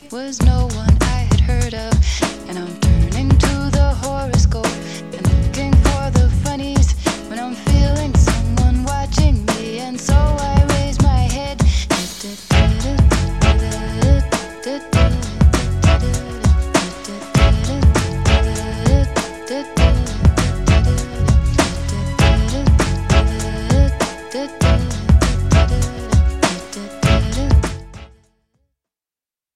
was no one I had heard of, and I'm